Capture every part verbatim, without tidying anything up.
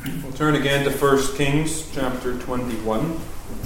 We'll turn again to First Kings chapter twenty-one.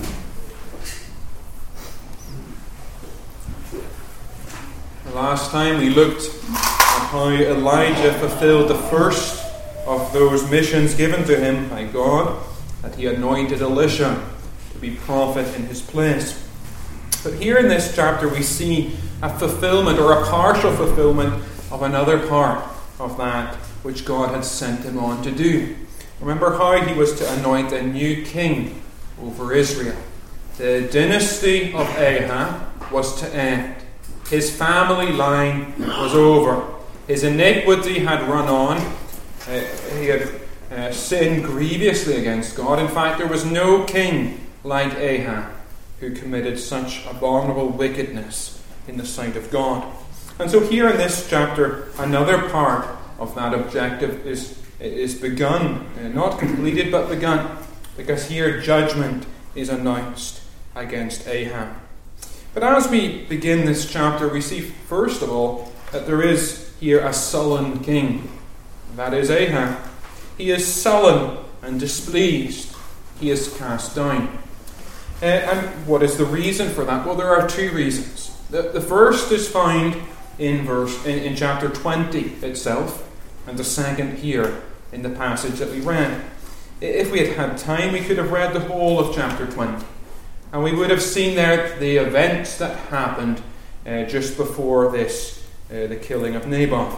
The last time we looked at how Elijah fulfilled the first of those missions given to him by God, that he anointed Elisha to be prophet in his place. But here in this chapter we see a fulfillment or a partial fulfillment of another part of that which God had sent him on to do. Remember how he was to anoint a new king over Israel. The dynasty of Ahab was to end. His family line was over. His iniquity had run on. Uh, he had uh, sinned grievously against God. In fact, there was no king like Ahab who committed such abominable wickedness in the sight of God. And so here in this chapter, another part of that objective is, is begun. Uh, not completed, but begun. Because here judgment is announced against Ahab. But as we begin this chapter, we see, first of all, that there is here a sullen king. That is Ahab. He is sullen and displeased. He is cast down. Uh, and what is the reason for that? Well, there are two reasons. The, the first is found in verse in, in chapter twenty itself, and the second here in the passage that we read. If we had had time, we could have read the whole of chapter twenty. And we would have seen there the events that happened uh, just before this, uh, the killing of Naboth.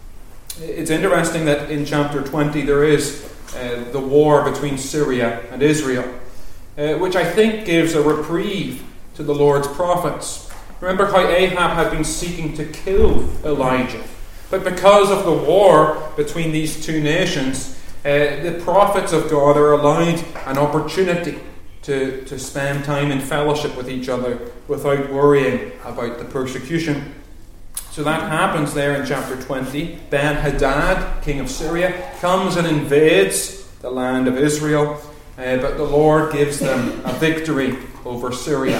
It's interesting that in chapter twenty there is uh, the war between Syria and Israel, uh, which I think gives a reprieve to the Lord's prophets. Remember how Ahab had been seeking to kill Elijah. But because of the war between these two nations, uh, the prophets of God are allowed an opportunity To, to spend time in fellowship with each other without worrying about the persecution. So that happens there in chapter twenty. Ben-Hadad, king of Syria, comes and invades the land of Israel, uh, but the Lord gives them a victory over Syria.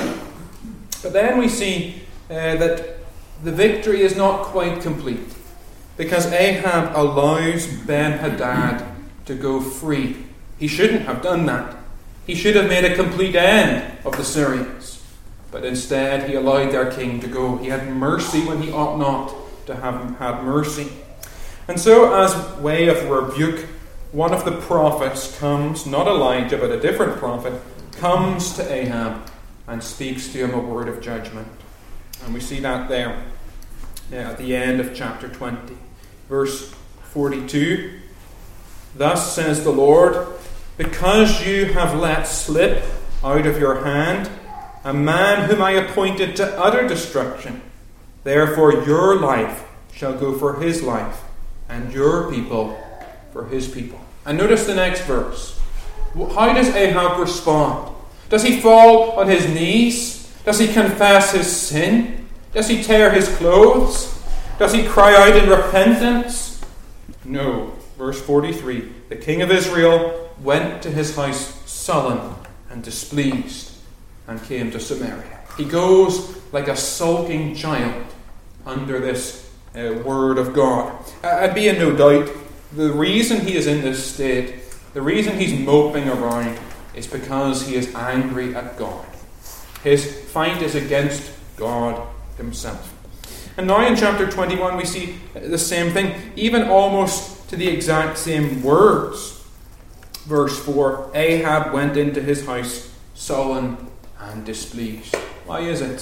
But then we see uh, that the victory is not quite complete, because Ahab allows Ben-Hadad to go free. He shouldn't have done that. He should have made a complete end of the Syrians. But instead he allowed their king to go. He had mercy when he ought not to have had mercy. And so, as way of rebuke, one of the prophets comes, not Elijah but a different prophet, comes to Ahab and speaks to him a word of judgment. And we see that there uh, at the end of chapter twenty. Verse forty-two. Thus says the Lord, because you have let slip out of your hand a man whom I appointed to utter destruction, therefore your life shall go for his life, and your people for his people. And notice the next verse. How does Ahab respond? Does he fall on his knees? Does he confess his sin? Does he tear his clothes? Does he cry out in repentance? No. Verse forty-three. The king of Israel went to his house sullen and displeased, and came to Samaria. He goes like a sulking child under this uh, word of God. Uh, and be in no doubt, the reason he is in this state, the reason he's moping around, is because he is angry at God. His fight is against God himself. And now in chapter twenty-one we see the same thing, even almost to the exact same words. Verse four, Ahab went into his house sullen and displeased. Why is it?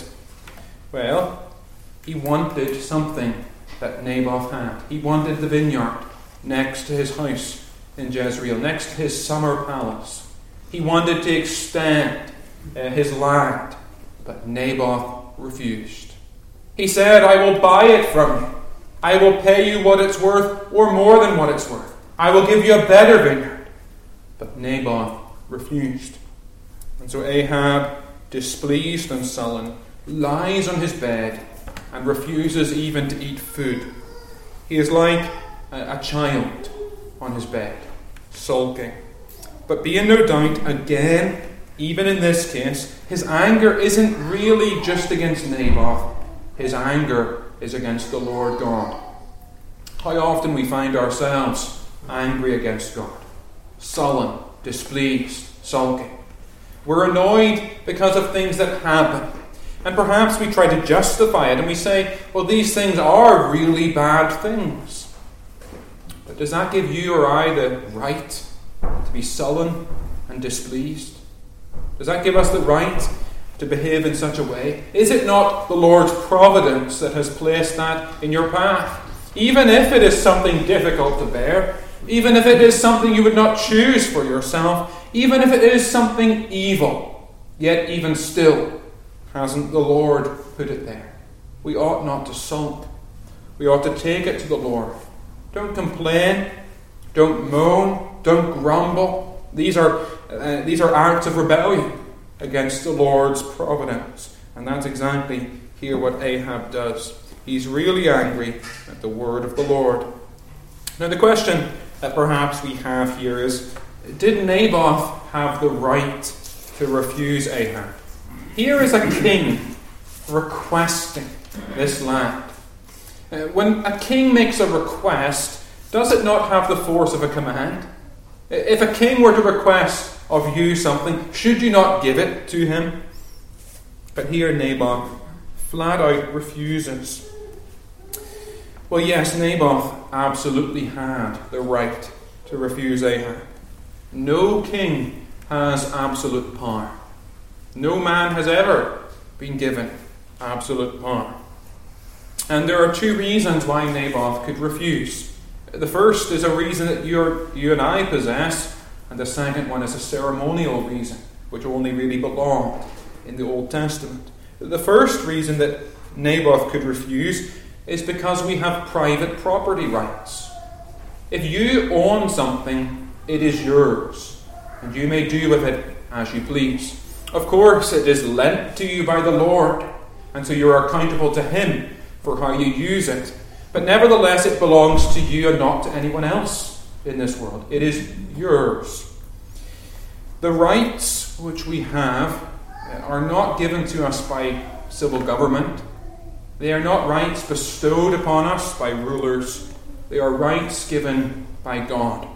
Well, he wanted something that Naboth had. He wanted the vineyard next to his house in Jezreel, next to his summer palace. He wanted to extend uh, his land, but Naboth refused. He said, I will buy it from you. I will pay you what it's worth, or more than what it's worth. I will give you a better vineyard. But Naboth refused. And so Ahab, displeased and sullen, lies on his bed and refuses even to eat food. He is like a, a child on his bed, sulking. But be in no doubt, again, even in this case, his anger isn't really just against Naboth. His anger is against the Lord God. How often we find ourselves angry against God. sullen, displeased, sulking. We're annoyed because of things that happen. And perhaps we try to justify it and we say, well, these things are really bad things. But does that give you or I the right to be sullen and displeased? Does that give us the right to behave in such a way? Is it not the Lord's providence that has placed that in your path? Even if it is something difficult to bear, even if it is something you would not choose for yourself, even if it is something evil, yet even still, hasn't the Lord put it there? We ought not to sulk. We ought to take it to the Lord. Don't complain. Don't moan. Don't grumble. These are uh, these are acts of rebellion against the Lord's providence. And that's exactly here what Ahab does. He's really angry at the word of the Lord. Now the question that perhaps we have here is, did Naboth have the right to refuse Ahab? Here is a king requesting this land. Uh, when a king makes a request, does it not have the force of a command? If a king were to request of you something, should you not give it to him? But here Naboth flat out refuses. Well, yes, Naboth absolutely had the right to refuse Ahab. No king has absolute power. No man has ever been given absolute power. And there are two reasons why Naboth could refuse. The first is a reason that you're, you and I possess, and the second one is a ceremonial reason, which only really belonged in the Old Testament. The first reason that Naboth could refuse is because we have private property rights. If you own something, it is yours, and you may do with it as you please. Of course, it is lent to you by the Lord, and so you are accountable to Him for how you use it. But nevertheless, it belongs to you and not to anyone else in this world. It is yours. The rights which we have are not given to us by civil government. They are not rights bestowed upon us by rulers. They are rights given by God.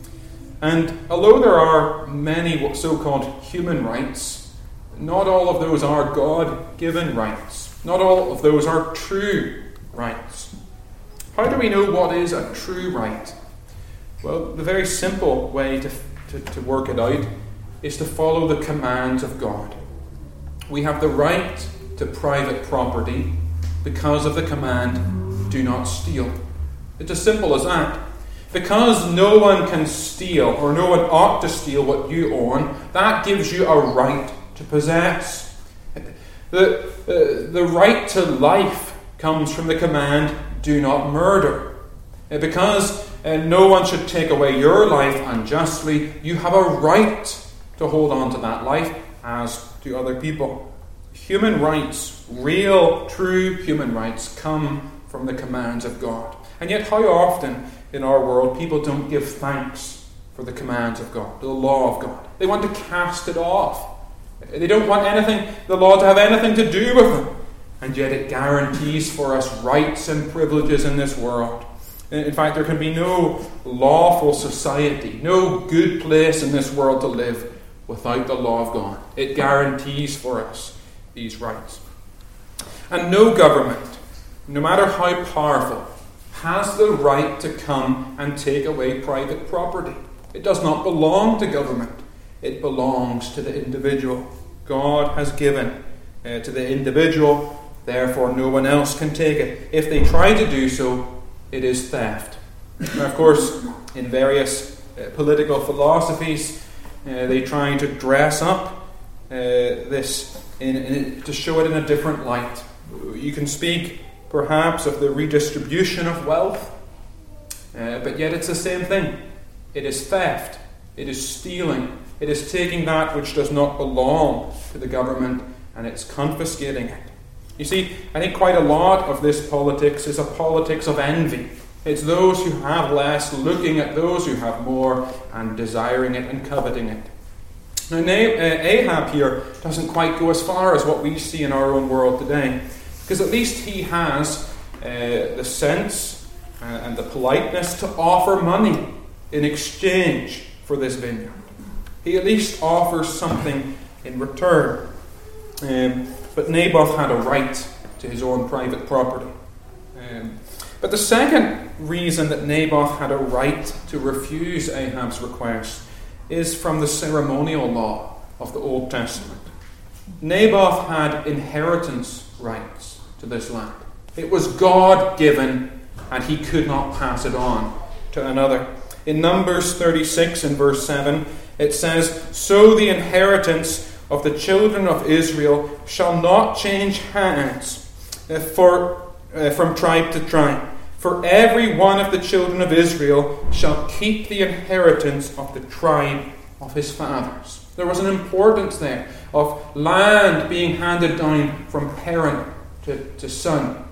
And although there are many so-called human rights, not all of those are God-given rights. Not all of those are true rights. How do we know what is a true right? Well, the very simple way to, to, to work it out is to follow the commands of God. We have the right to private property because of the command, do not steal. It's as simple as that. Because no one can steal, or no one ought to steal what you own, that gives you a right to possess. The, uh, the right to life comes from the command, do not murder. Uh, because uh, no one should take away your life unjustly, you have a right to hold on to that life, as do other people. Human rights, real, true human rights, come from the commands of God. And yet how often in our world people don't give thanks for the commands of God, the law of God. They want to cast it off. They don't want anything, the law to have anything to do with them. And yet it guarantees for us rights and privileges in this world. In fact, there can be no lawful society, no good place in this world to live without the law of God. It guarantees for us these rights. And no government, no matter how powerful, has the right to come and take away private property. It does not belong to government. It belongs to the individual. God has given uh, to the individual, therefore no one else can take it. If they try to do so, it is theft. Now, of course, in various uh, political philosophies, uh, they try to dress up uh, this in, in, to show it in a different light. You can speak perhaps of the redistribution of wealth, uh, but yet it's the same thing. It is theft. It is stealing. It is taking that which does not belong to the government and it's confiscating it. You see, I think quite a lot of this politics is a politics of envy. It's those who have less looking at those who have more and desiring it and coveting it. Now, Ahab here doesn't quite go as far as what we see in our own world today, because at least he has uh, the sense uh, and the politeness to offer money in exchange for this vineyard. He at least offers something in return. Um, but Naboth had a right to his own private property. Um, but the second reason that Naboth had a right to refuse Ahab's request is from the ceremonial law of the Old Testament. Naboth had inheritance rights to this land. It was God-given, and he could not pass it on to another. In Numbers thirty-six and verse seven, it says, "So the inheritance of the children of Israel shall not change hands uh, for, uh, from tribe to tribe. For every one of the children of Israel shall keep the inheritance of the tribe of his fathers." There was an importance there of land being handed down from parent to, to son,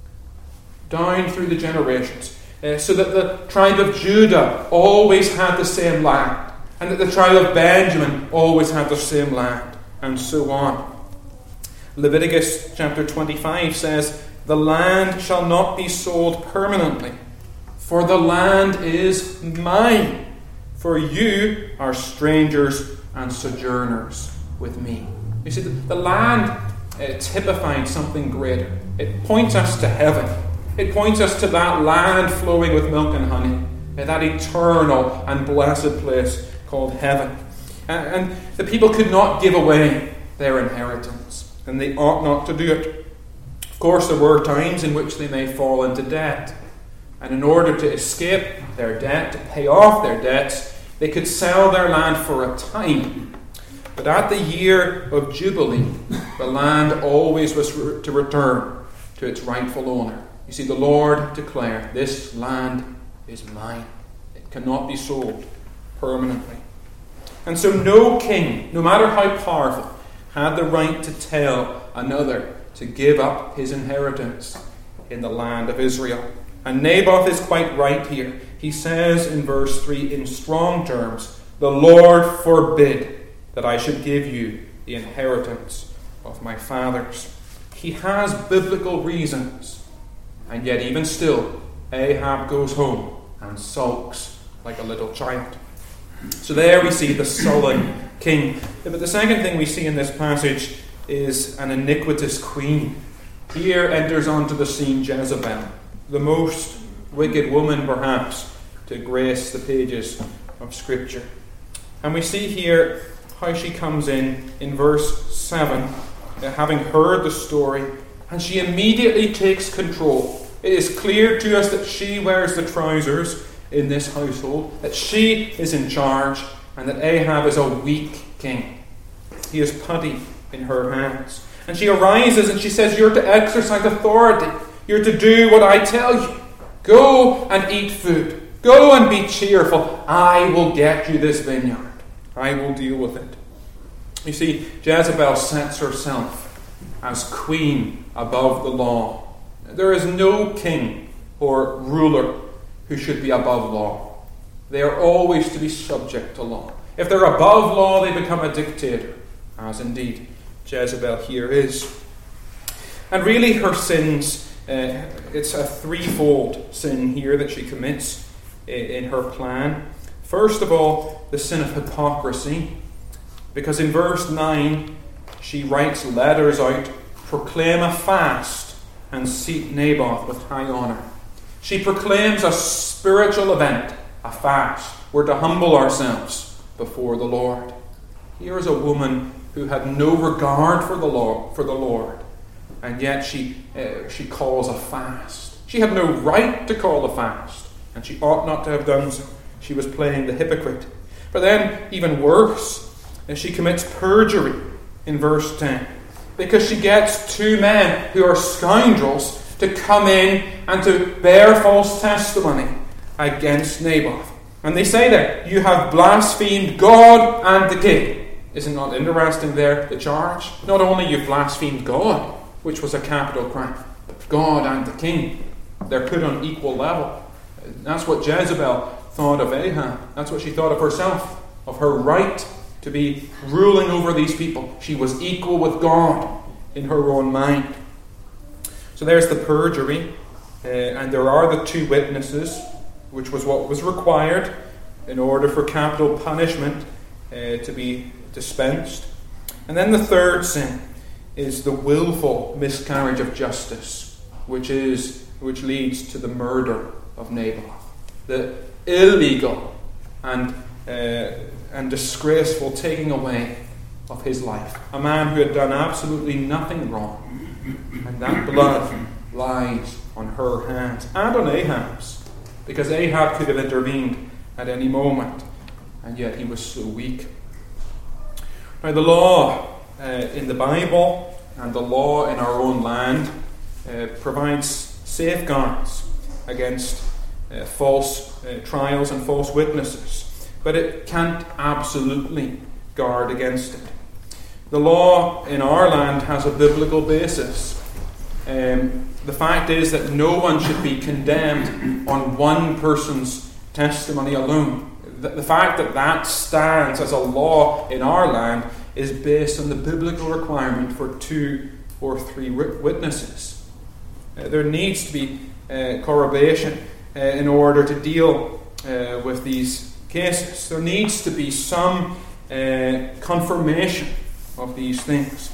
down through the generations, uh, so that the tribe of Judah always had the same land, and that the tribe of Benjamin always had the same land, and so on. Leviticus chapter twenty-five says, "The land shall not be sold permanently, for the land is mine, for you are strangers and sojourners with me." You see, the, the land uh, typifies something greater. It points us to heaven. It points us to that land flowing with milk and honey, uh, that eternal and blessed place called heaven. And, and the people could not give away their inheritance, and they ought not to do it. Of course, there were times in which they may fall into debt, and in order to escape their debt, to pay off their debts, they could sell their land for a time. But at the year of Jubilee, the land always was re- to return to its rightful owner. You see, the Lord declared, "This land is mine. It cannot be sold permanently." And so no king, no matter how powerful, had the right to tell another to give up his inheritance in the land of Israel. And Naboth is quite right here. He says in verse three in strong terms, "The Lord forbid that I should give you the inheritance of my fathers." He has biblical reasons, and yet even still, Ahab goes home and sulks like a little child. So there we see the sullen king. But the second thing we see in this passage is an iniquitous queen. Here enters onto the scene Jezebel, the most wicked woman perhaps to grace the pages of Scripture. And we see here how she comes in in verse seven, uh, having heard the story, and she immediately takes control. It is clear to us that she wears the trousers in this household, that she is in charge, and that Ahab is a weak king. He is putty in her hands. And she arises and she says, "You're to exercise authority. You're to do what I tell you. Go and eat food. Go and be cheerful. I will get you this vineyard. I will deal with it." You see, Jezebel sets herself as queen above the law. There is no king or ruler who should be above law. They are always to be subject to law. If they're above law, they become a dictator, as indeed Jezebel here is. And really her sins, uh, it's a threefold sin here that she commits in her plan. First of all, the sin of hypocrisy, because in verse nine she writes letters out, "Proclaim a fast and seat Naboth with high honour." She proclaims a spiritual event, a fast. We're to humble ourselves before the Lord. Here is a woman who had no regard for the law, for the Lord, and yet she uh, she calls a fast. She had no right to call a fast, and she ought not to have done so. She was playing the hypocrite. But then, even worse, she commits perjury in verse ten, because she gets two men who are scoundrels to come in and to bear false testimony against Naboth. And they say that you have blasphemed God and the king. Isn't that interesting there, the charge? Not only you've blasphemed God, which was a capital crime, but God and the king. They're put on equal level. That's what Jezebel thought of Ahab. That's what she thought of herself, of her right to be ruling over these people. She was equal with God in her own mind. So there's the perjury, uh, and there are the two witnesses, which was what was required. in order for capital punishment uh, to be dispensed. And then the third sin is the willful miscarriage of justice, which is which leads to the murder of Naboth. The illegal and uh, and disgraceful taking away of his life. A man who had done absolutely nothing wrong. And that blood lies on her hands and on Ahab's, because Ahab could have intervened at any moment, and yet he was so weak. Now, the law uh, in the Bible and the law in our own land uh, provides safeguards against uh, false uh, trials and false witnesses, but it can't absolutely guard against it. The law in our land has a biblical basis. Um, the fact is that no one should be condemned on one person's testimony alone. The, the fact that that stands as a law in our land is based on the biblical requirement for two or three witnesses. Uh, there needs to be uh, corroboration uh, in order to deal uh, with these cases. There needs to be some uh, confirmation of these things.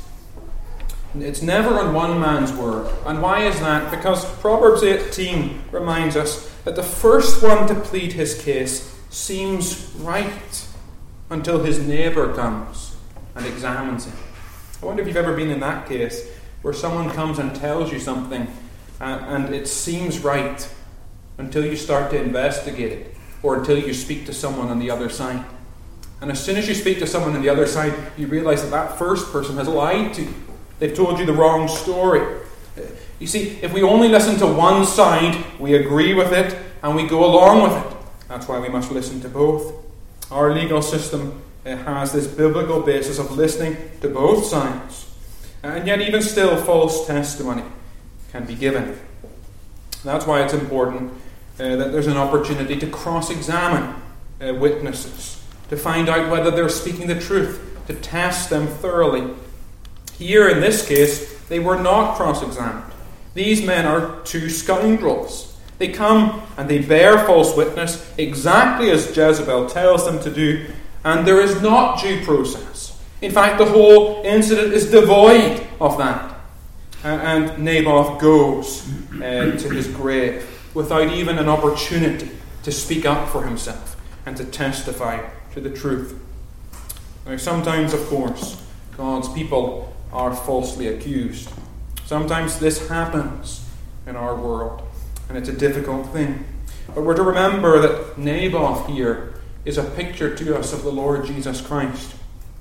It's never on one man's word. And why is that? Because Proverbs eighteen reminds us that the first one to plead his case seems right until his neighbour comes and examines him. I wonder if you've ever been in that case where someone comes and tells you something uh, and it seems right until you start to investigate it, or until you speak to someone on the other side. And as soon as you speak to someone on the other side, you realise that that first person has lied to you. They've told you the wrong story. You see, if we only listen to one side, we agree with it and we go along with it. That's why we must listen to both. Our legal system uh, has this biblical basis of listening to both sides. And yet even still, false testimony can be given. That's why it's important uh, that there's an opportunity to cross-examine uh, witnesses, to find out whether they're speaking the truth, to test them thoroughly. Here, in this case, they were not cross-examined. These men are two scoundrels. They come and they bear false witness exactly as Jezebel tells them to do, and there is not due process. In fact, the whole incident is devoid of that. And Naboth goes uh, to his grave without even an opportunity to speak up for himself and to testify to the truth. Now, sometimes, of course, God's people are falsely accused. Sometimes this happens in our world, and it's a difficult thing. But we're to remember that Naboth here is a picture to us of the Lord Jesus Christ.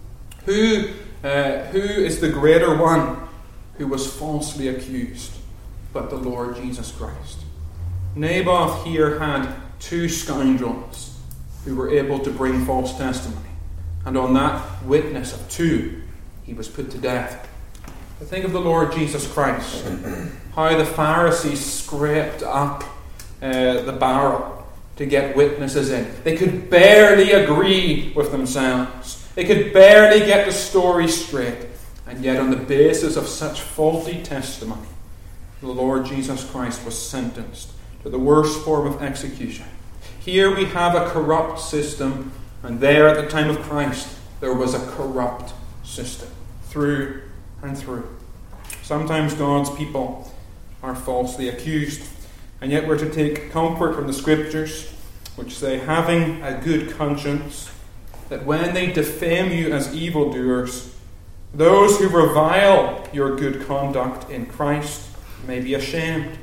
Who, uh, who is the greater one who was falsely accused but the Lord Jesus Christ? Naboth here had two scoundrels who were able to bring false testimony. And on that witness of two, he was put to death. But think of the Lord Jesus Christ. How the Pharisees scraped up uh, the barrel to get witnesses in. They could barely agree with themselves. They could barely get the story straight. And yet on the basis of such faulty testimony, the Lord Jesus Christ was sentenced to the worst form of execution. Here we have a corrupt system, and there at the time of Christ there was a corrupt system, through and through. Sometimes God's people are falsely accused, and yet we're to take comfort from the Scriptures, which say, having a good conscience, that when they defame you as evildoers, those who revile your good conduct in Christ may be ashamed.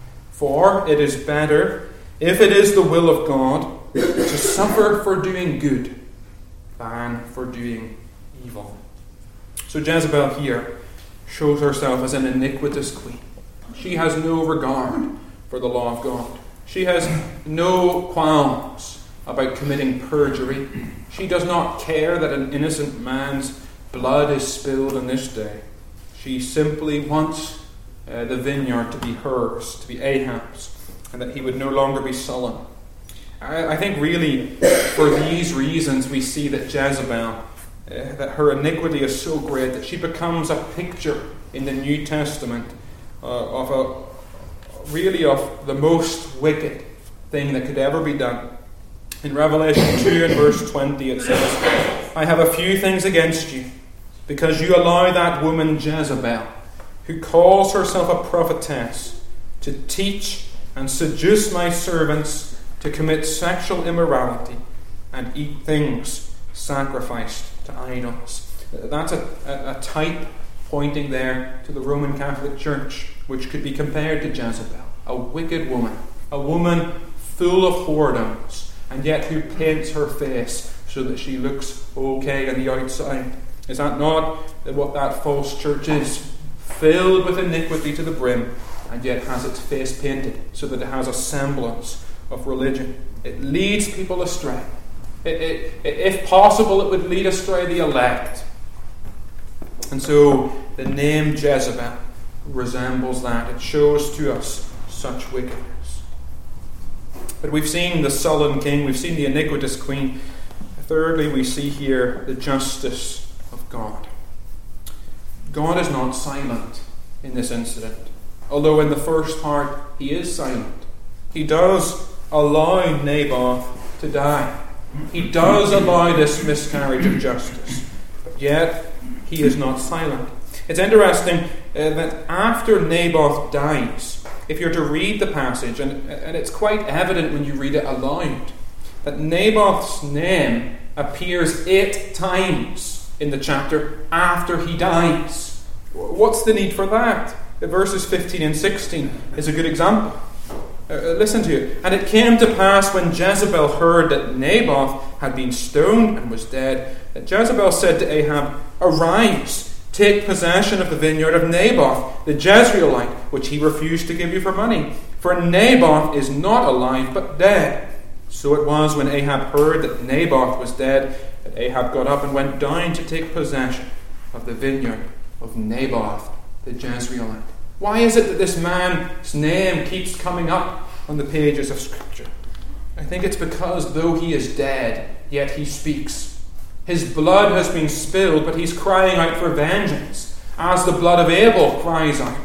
For it is better, if it is the will of God, to suffer for doing good than for doing evil. So Jezebel here shows herself as an iniquitous queen. She has no regard for the law of God. She has no qualms about committing perjury. She does not care that an innocent man's blood is spilled on this day. She simply wants uh, the vineyard to be hers, to be Ahab's, and that he would no longer be sullen. I, I think really for these reasons we see that Jezebel, Uh, that her iniquity is so great that she becomes a picture in the New Testament uh, of a really of the most wicked thing that could ever be done. In Revelation two and verse twenty it says, I have a few things against you, because you allow that woman Jezebel, who calls herself a prophetess, to teach and seduce my servants to commit sexual immorality and eat things sacrificed to idols. That's a, a, a type pointing there to the Roman Catholic Church, which could be compared to Jezebel, a wicked woman, a woman full of whoredoms, and yet who paints her face so that she looks okay on the outside. Is that not what that false church is? Filled with iniquity to the brim, and yet has its face painted so that it has a semblance of religion. It leads people astray. It, it, if possible, it would lead astray the elect. And so the name Jezebel resembles that. It shows to us such wickedness. But we've seen the sullen king, we've seen the iniquitous queen. Thirdly, we see here the justice of God. God is not silent in this incident, although in the first part he is silent. He does allow Naboth to die. He does allow this miscarriage of justice, but yet he is not silent. It's interesting uh, that after Naboth dies, if you're to read the passage, and, and it's quite evident when you read it aloud, that Naboth's name appears eight times in the chapter after he dies. What's the need for that? Verses fifteen and sixteen is a good example. Uh, listen to it. And it came to pass when Jezebel heard that Naboth had been stoned and was dead, that Jezebel said to Ahab, Arise, take possession of the vineyard of Naboth, the Jezreelite, which he refused to give you for money. For Naboth is not alive, but dead. So it was when Ahab heard that Naboth was dead, that Ahab got up and went down to take possession of the vineyard of Naboth, the Jezreelite. Why is it that this man's name keeps coming up on the pages of Scripture? I think it's because though he is dead, yet he speaks. His blood has been spilled, but he's crying out for vengeance, as the blood of Abel cries out.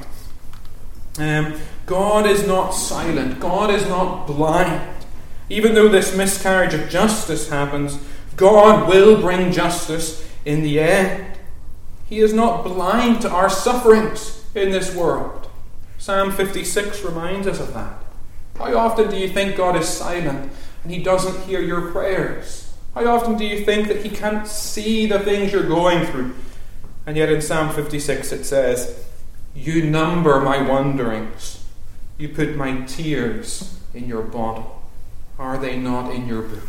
Um, God is not silent. God is not blind. Even though this miscarriage of justice happens, God will bring justice in the end. He is not blind to our sufferings in this world. Psalm fifty-six reminds us of that. How often do you think God is silent and he doesn't hear your prayers? How often do you think that he can't see the things you're going through? And yet in Psalm fifty-six it says, You number my wanderings. You put my tears in your bottle. Are they not in your book?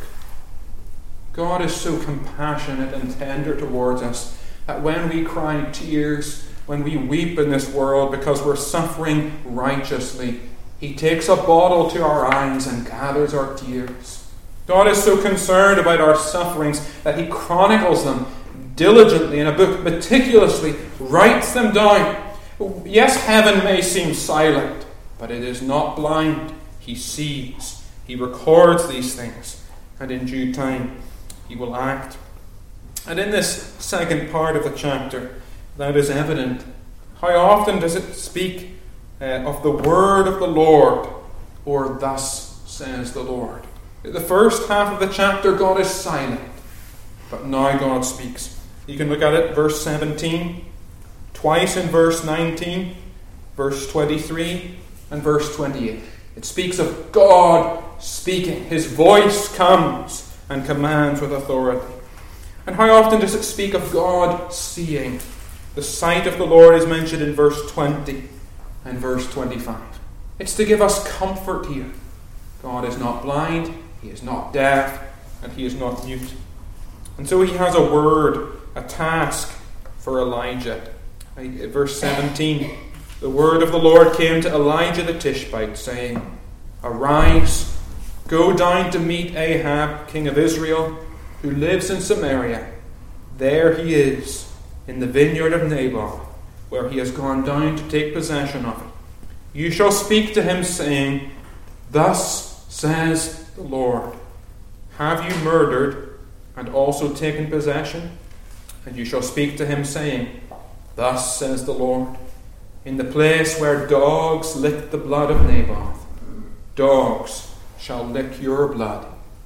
God is so compassionate and tender towards us that when we cry tears, when we weep in this world because we're suffering righteously, he takes a bottle to our eyes and gathers our tears. God is so concerned about our sufferings that he chronicles them diligently in a book, meticulously writes them down. Yes, heaven may seem silent, but it is not blind. He sees. He records these things, and in due time he will act. And in this second part of the chapter, that is evident. How often does it speak uh, of the word of the Lord, or thus says the Lord? The first half of the chapter, God is silent, but now God speaks. You can look at it, verse seventeen, twice in verse nineteen, verse twenty-three, and verse twenty-eight. It speaks of God speaking. His voice comes and commands with authority. And how often does it speak of God seeing? The sight of the Lord is mentioned in verse twenty and verse twenty-five. It's to give us comfort here. God is not blind, he is not deaf, and he is not mute. And so he has a word, a task for Elijah. Verse seventeen, the word of the Lord came to Elijah the Tishbite, saying, Arise, go down to meet Ahab, king of Israel, who lives in Samaria. There he is, in the vineyard of Naboth, where he has gone down to take possession of it. You shall speak to him, saying, Thus says the Lord, Have you murdered and also taken possession? And you shall speak to him, saying, Thus says the Lord, In the place where dogs licked the blood of Naboth, dogs shall lick your blood.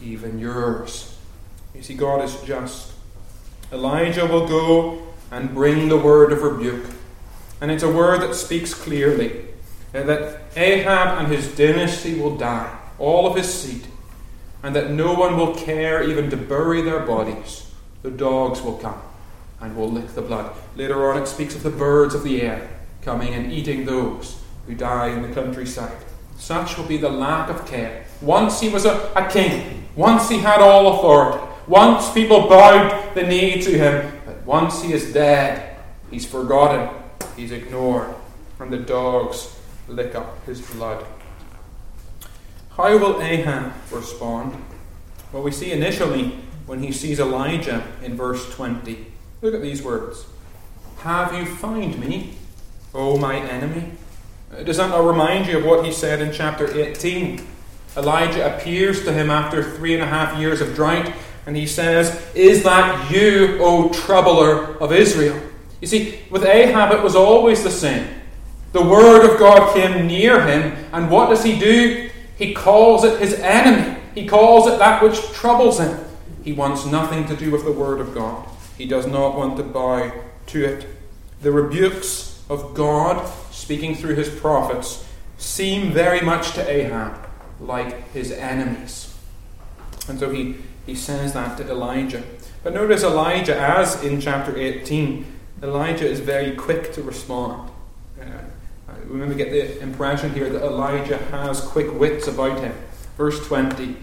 even yours. You see, God is just. Elijah will go and bring the word of rebuke. And it's a word that speaks clearly that Ahab and his dynasty will die, all of his seed, and that no one will care even to bury their bodies. The dogs will come and will lick the blood. Later on it speaks of the birds of the air coming and eating those who die in the countryside. Such will be the lack of care. Once he was a, a king. Once he had all authority. Once people bowed the knee to him. But once he is dead, he's forgotten. He's ignored. And the dogs lick up his blood. How will Ahab respond? Well, we see initially when he sees Elijah in verse twenty. Look at these words. Have you found me, O my enemy? Does that not remind you of what he said in chapter eighteen? Elijah appears to him after three and a half years of drought, and he says, Is that you, O troubler of Israel? You see, with Ahab it was always the same. The word of God came near him, and what does he do? He calls it his enemy. He calls it that which troubles him. He wants nothing to do with the word of God. He does not want to bow to it. The rebukes of God, speaking through his prophets, seem very much to Ahab like his enemies. And so he, he says that to Elijah. But notice Elijah, as in chapter eighteen, Elijah is very quick to respond. Uh, we maybe get the impression here that Elijah has quick wits about him. Verse twenty,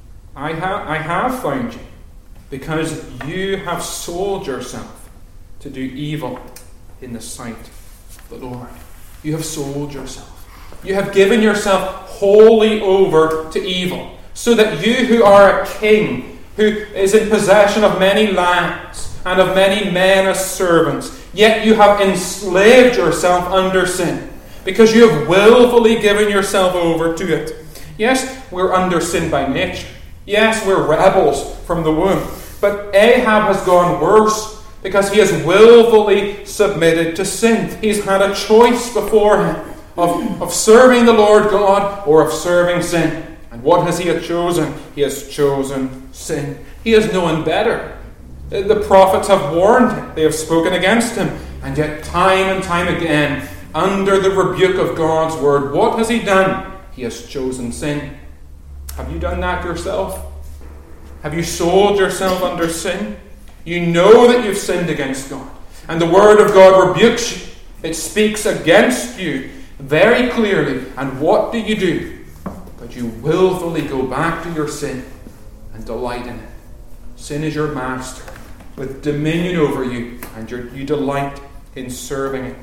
I, ha- I have found you, because you have sold yourself to do evil in the sight of the Lord. You have sold yourself. You have given yourself wholly over to evil, so that you who are a king, who is in possession of many lands and of many men as servants, yet you have enslaved yourself under sin, because you have willfully given yourself over to it. Yes, we're under sin by nature. Yes, we're rebels from the womb. But Ahab has gone worse, because he has willfully submitted to sin. He's had a choice before him of, of serving the Lord God or of serving sin. And what has he chosen? He has chosen sin. He has known better. The prophets have warned him. They have spoken against him. And yet time and time again, under the rebuke of God's word, what has he done? He has chosen sin. Have you done that yourself? Have you sold yourself under sin? You know that you've sinned against God. And the word of God rebukes you. It speaks against you very clearly. And what do you do? But you willfully go back to your sin and delight in it. Sin is your master, with dominion over you, and you delight in serving it.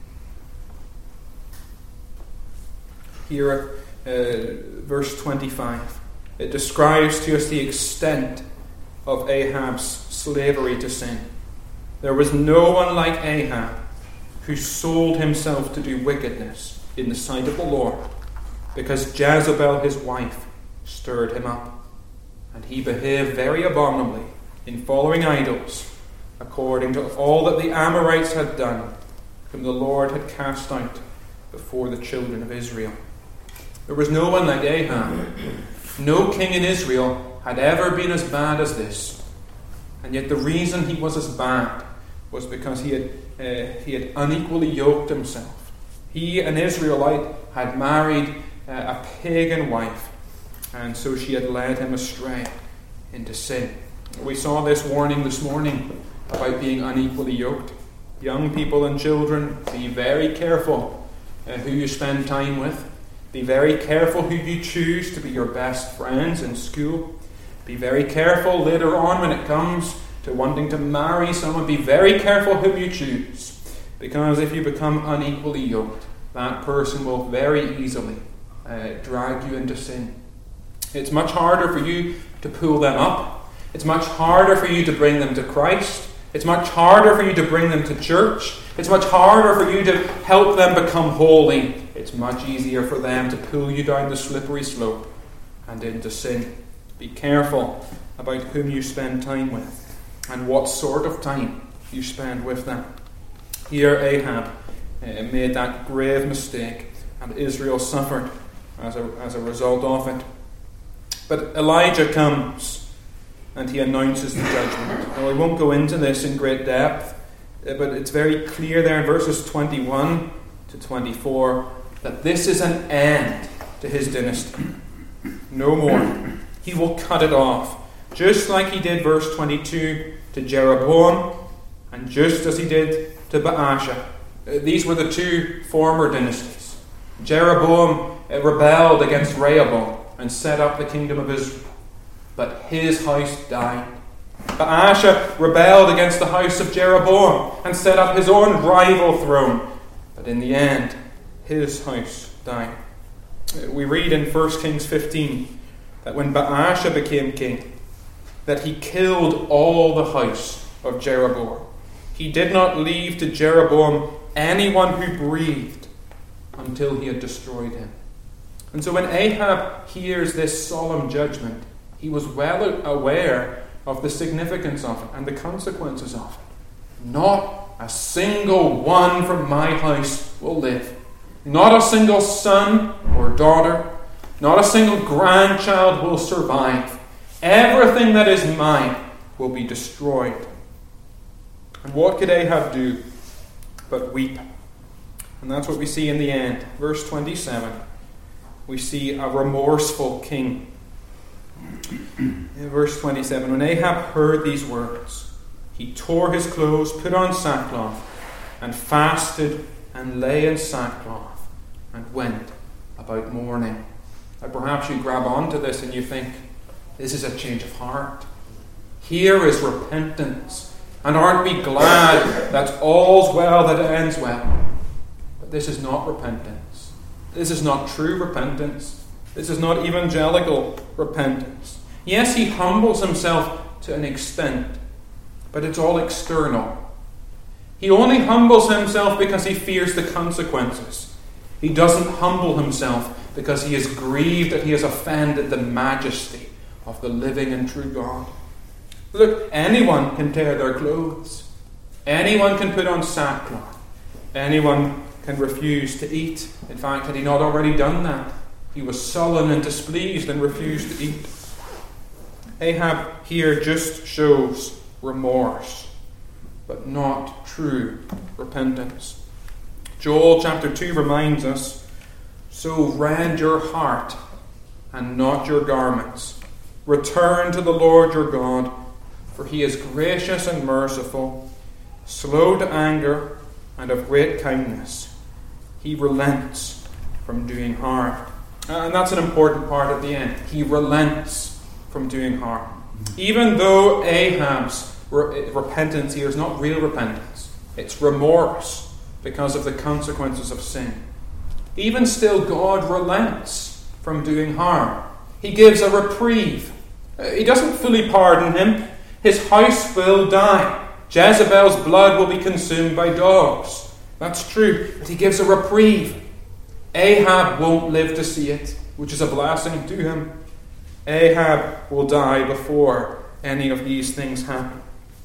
Here, uh, verse twenty-five, it describes to us the extent of Ahab's slavery to sin. There was no one like Ahab who sold himself to do wickedness in the sight of the Lord, because Jezebel, his wife, stirred him up. And he behaved very abominably in following idols, according to all that the Amorites had done, whom the Lord had cast out before the children of Israel. There was no one like Ahab. No king in Israel had ever been as bad as this. And yet the reason he was as bad was because he had, uh, he had unequally yoked himself. He, an Israelite, had married uh, a pagan wife, and so she had led him astray into sin. We saw this warning this morning about being unequally yoked. Young people and children, be very careful uh, who you spend time with. Be very careful who you choose to be your best friends in school. Be very careful later on when it comes to wanting to marry someone. Be very careful whom you choose. Because if you become unequally yoked, that person will very easily uh, drag you into sin. It's much harder for you to pull them up. It's much harder for you to bring them to Christ. It's much harder for you to bring them to church. It's much harder for you to help them become holy. It's much easier for them to pull you down the slippery slope and into sin. Be careful about whom you spend time with and what sort of time you spend with them. Here Ahab uh, made that grave mistake, and Israel suffered as a, as a result of it. But Elijah comes and he announces the judgment. Now, I won't go into this in great depth, but it's very clear there in verses twenty-one to twenty-four that this is an end to his dynasty. No more. He will cut it off, just like he did, verse twenty-two, to Jeroboam, and just as he did to Baasha. These were the two former dynasties. Jeroboam rebelled against Rehoboam and set up the kingdom of Israel, but his house died. Baasha rebelled against the house of Jeroboam and set up his own rival throne, but in the end, his house died. We read in First Kings fifteen that when Baasha became king, that he killed all the house of Jeroboam. He did not leave to Jeroboam anyone who breathed until he had destroyed him. And so when Ahab hears this solemn judgment, he was well aware of the significance of it and the consequences of it. Not a single one from my house will live. Not a single son or daughter, not a single grandchild will survive. Everything that is mine will be destroyed. And what could Ahab do but weep? And that's what we see in the end. Verse twenty-seven. We see a remorseful king. In verse twenty-seven, when Ahab heard these words, he tore his clothes, put on sackcloth, and fasted and lay in sackcloth, and went about mourning. And perhaps you grab onto this and you think, this is a change of heart. Here is repentance. And aren't we glad that all's well that ends well? But this is not repentance. This is not true repentance. This is not evangelical repentance. Yes, he humbles himself to an extent, but it's all external. He only humbles himself because he fears the consequences. He doesn't humble himself because he is grieved that he has offended the majesty of the living and true God. Look, anyone can tear their clothes. Anyone can put on sackcloth. Anyone can refuse to eat. In fact, had he not already done that, he was sullen and displeased and refused to eat. Ahab here just shows remorse, but not true repentance. Joel chapter two reminds us, so rend your heart and not your garments. Return to the Lord your God, for he is gracious and merciful, slow to anger, and of great kindness. He relents from doing harm. And that's an important part at the end. He relents from doing harm. Even though Ahab's re- repentance here is not real repentance, it's remorse because of the consequences of sin. Even still, God relents from doing harm. He gives a reprieve. He doesn't fully pardon him. His house will die. Jezebel's blood will be consumed by dogs. That's true. But he gives a reprieve. Ahab won't live to see it, which is a blessing to him. Ahab will die before any of these things happen.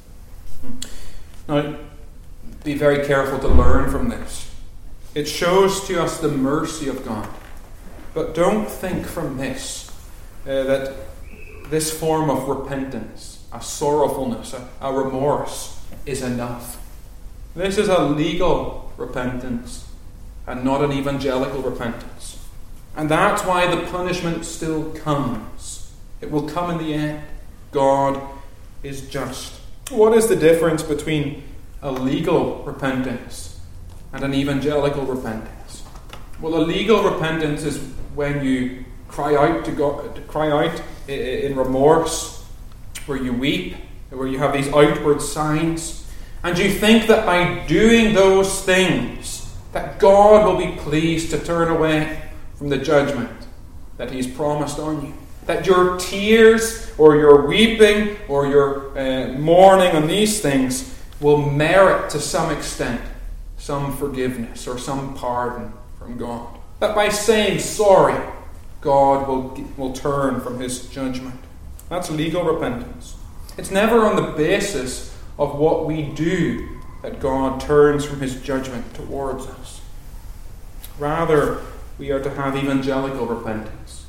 Now, be very careful to learn from this. It shows to us the mercy of God. But don't think from this uh, that this form of repentance, a sorrowfulness, a, a remorse, is enough. This is a legal repentance and not an evangelical repentance. And that's why the punishment still comes. It will come in the end. God is just. What is the difference between a legal repentance and an evangelical repentance? Well, a legal repentance is when you cry out to God, to cry out in remorse, where you weep, where you have these outward signs, and you think that by doing those things, that God will be pleased to turn away from the judgment that He's promised on you. That your tears, or your weeping, or your uh, mourning on these things will merit to some extent some forgiveness or some pardon from God. That by saying sorry, God will, will turn from His judgment. That's legal repentance. It's never on the basis of what we do that God turns from His judgment towards us. Rather, we are to have evangelical repentance.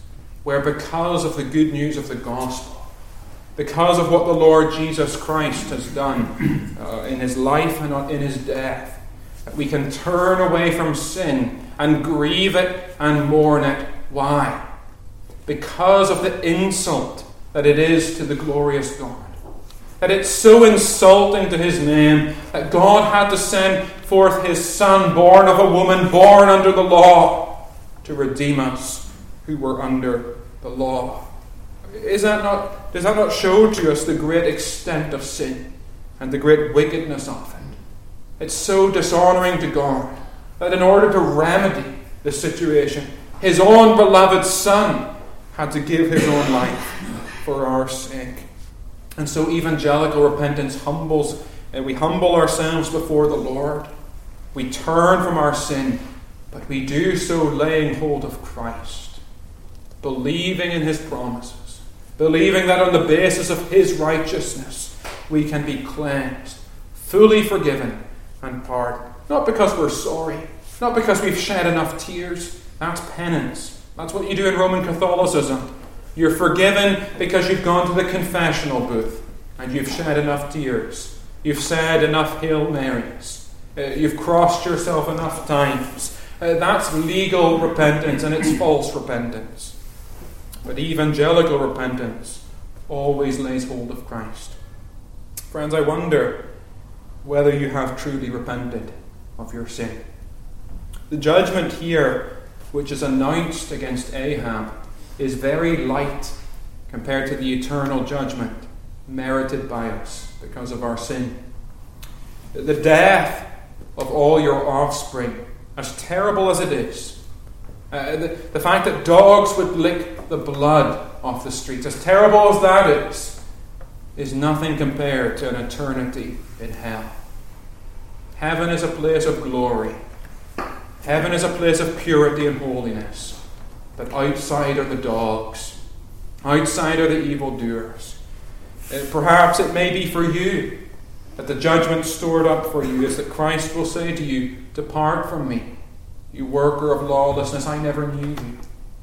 where because of the good news of the gospel, because of what the Lord Jesus Christ has done uh, in his life and in his death, that we can turn away from sin and grieve it and mourn it. Why? Because of the insult that it is to the glorious God. That it's so insulting to his name that God had to send forth his Son, born of a woman, born under the law, to redeem us who were under the law. Is that not, does that not show to us the great extent of sin and the great wickedness of it? It's so dishonouring to God that in order to remedy the situation, his own beloved Son had to give his own life for our sake. And so evangelical repentance humbles, and we humble ourselves before the Lord. We turn from our sin, but we do so laying hold of Christ, believing in his promises, believing that on the basis of his righteousness we can be cleansed, fully forgiven and pardoned. Not because we're sorry, not because we've shed enough tears. That's penance. That's what you do in Roman Catholicism. You're forgiven because you've gone to the confessional booth and you've shed enough tears. You've said enough Hail Marys. Uh, you've crossed yourself enough times. Uh, that's legal repentance, and it's false repentance. But evangelical repentance always lays hold of Christ. Friends, I wonder whether you have truly repented of your sin. The judgment here, which is announced against Ahab, is very light compared to the eternal judgment merited by us because of our sin. The death of all your offspring, as terrible as it is, uh, the, the fact that dogs would lick the blood off the streets, as terrible as that is, is nothing compared to an eternity in hell. Heaven is a place of glory. Heaven is a place of purity and holiness. But outside are the dogs. Outside are the evildoers. Uh, perhaps it may be for you that the judgment stored up for you is that Christ will say to you, "Depart from me, you worker of lawlessness, I never knew you."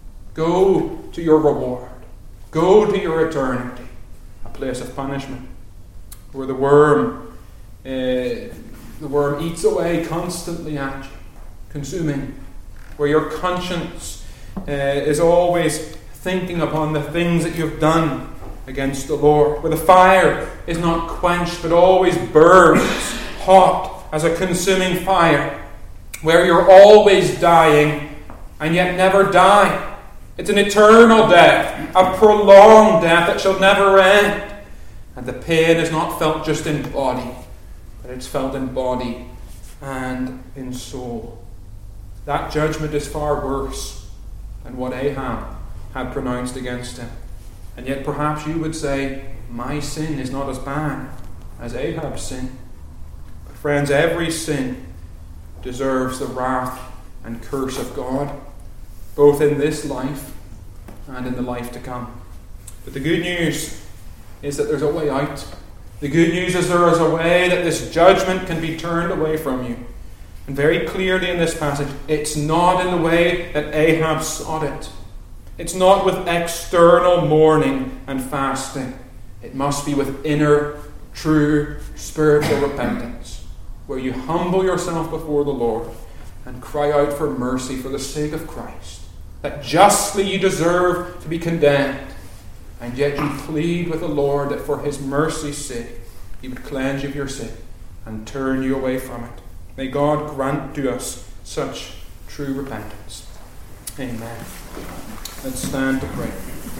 Go to your reward. Go to your eternity, a place of punishment, where the worm, uh, the worm eats away constantly at you, consuming, where your conscience Uh, is always thinking upon the things that you've done against the Lord, where the fire is not quenched but always burns hot as a consuming fire, where you're always dying and yet never die. It's an eternal death, a prolonged death that shall never end. And the pain is not felt just in body, but it's felt in body and in soul. That judgment is far worse than what Ahab had pronounced against him. And yet perhaps you would say, my sin is not as bad as Ahab's sin. But friends, every sin deserves the wrath and curse of God, both in this life and in the life to come. But the good news is that there's a way out. The good news is there is a way that this judgment can be turned away from you. And very clearly in this passage, it's not in the way that Ahab sought it. It's not with external mourning and fasting. It must be with inner, true, spiritual repentance, where you humble yourself before the Lord and cry out for mercy for the sake of Christ, that justly you deserve to be condemned, and yet you plead with the Lord that for his mercy's sake he would cleanse you of your sin and turn you away from it. May God grant to us such true repentance. Amen. Let's stand to pray.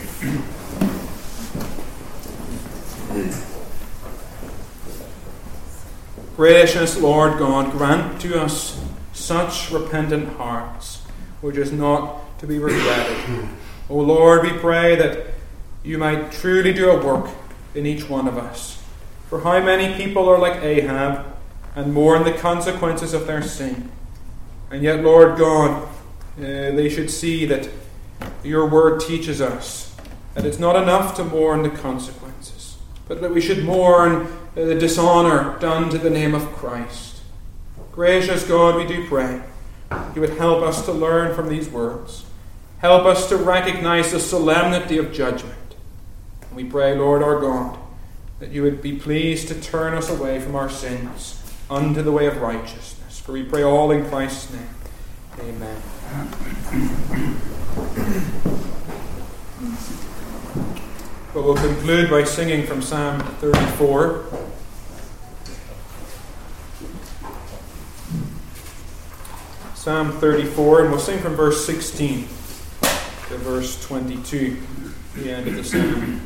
Gracious Lord God, grant to us such repentant hearts, which is not to be regretted. O Lord, we pray that you might truly do a work in each one of us. For how many people are like Ahab and mourn the consequences of their sin? And yet, Lord God, uh, they should see that your word teaches us that it's not enough to mourn the consequences, but that we should mourn the dishonour done to the name of Christ. Gracious God, we do pray you would help us to learn from these words, Help us to recognize the solemnity of judgment. And we pray, Lord our God, that you would be pleased to turn us away from our sins unto the way of righteousness. For we pray all in Christ's name. Amen. But we'll conclude by singing from Psalm thirty-four. Psalm thirty-four, and we'll sing from verse sixteen to verse twenty-two, the end of the psalm.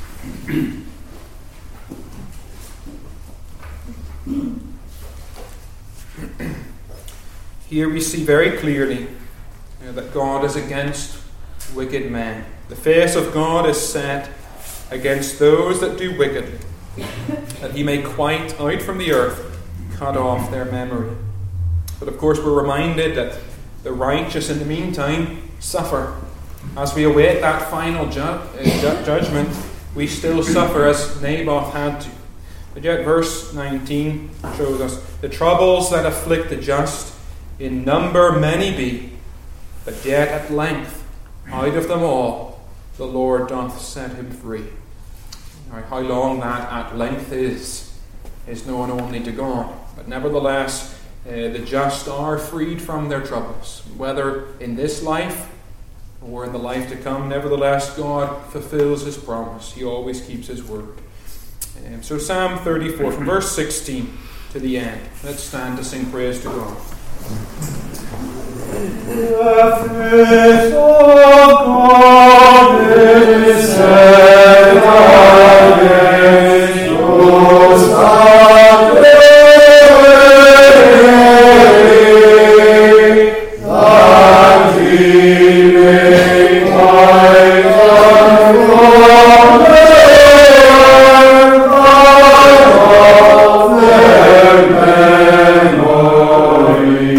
Here we see very clearly you know, that God is against wicked men. The face of God is set against those that do wickedly, that he may quite out from the earth cut off their memory. But of course we're reminded that the righteous in the meantime suffer. As we await that final ju- uh, ju- judgment, we still suffer as Naboth had to. But yet verse nineteen shows us, the troubles that afflict the just in number many be, but yet at length out of them all the Lord doth set him free. Now, how long that at length is, is known only to God. But nevertheless, uh, the just are freed from their troubles, whether in this life or in the life to come. Nevertheless, God fulfills his promise. He always keeps his word. Um, so Psalm thirty-four, from verse sixteen to the end. Let's stand to sing praise to God. The face of God is set against those that perish, that he may hide them from their pride of their memory.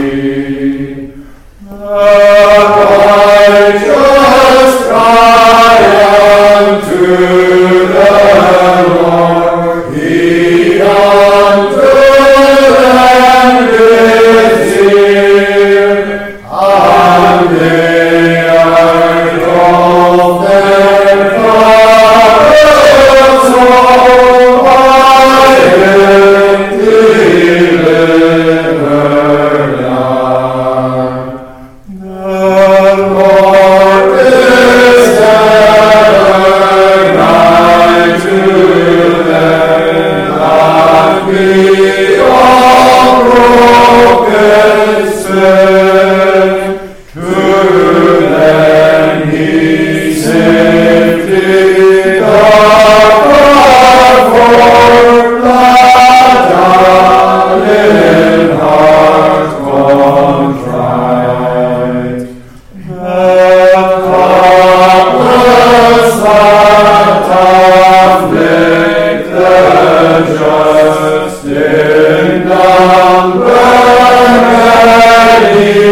Just cry unto the Lord, he unto them is near, and they are all their troubles all by him delivered are. The Lord is ever nigh to them that be all broken spirit. To them he safety doth afford, that darling heart contrite. The cobblers that afflict the just in number many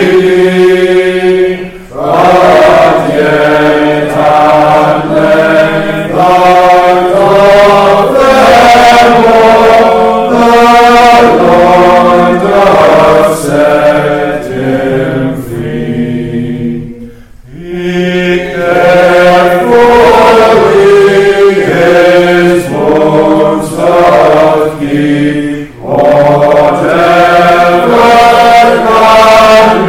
be, but yet at length out of them all the Lord doth set him free. He carefully his wounds doth keep, whatever can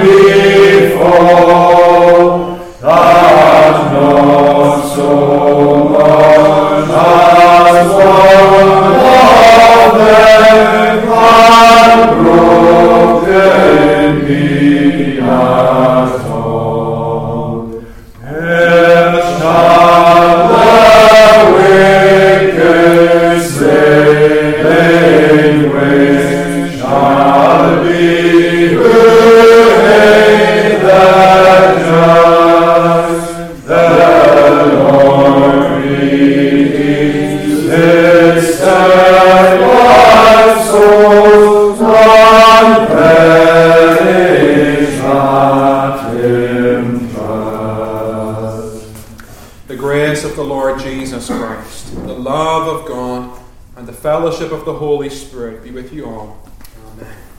befall, that not so much as one of them can broken be at all. Else shall the wicked slay, which shall be who hate the just. The Lord redeems his steadfast souls, and perish at him trust. The grace of the Lord Jesus Christ, the love of God, and the fellowship of the Holy Spirit be with you all. Amen.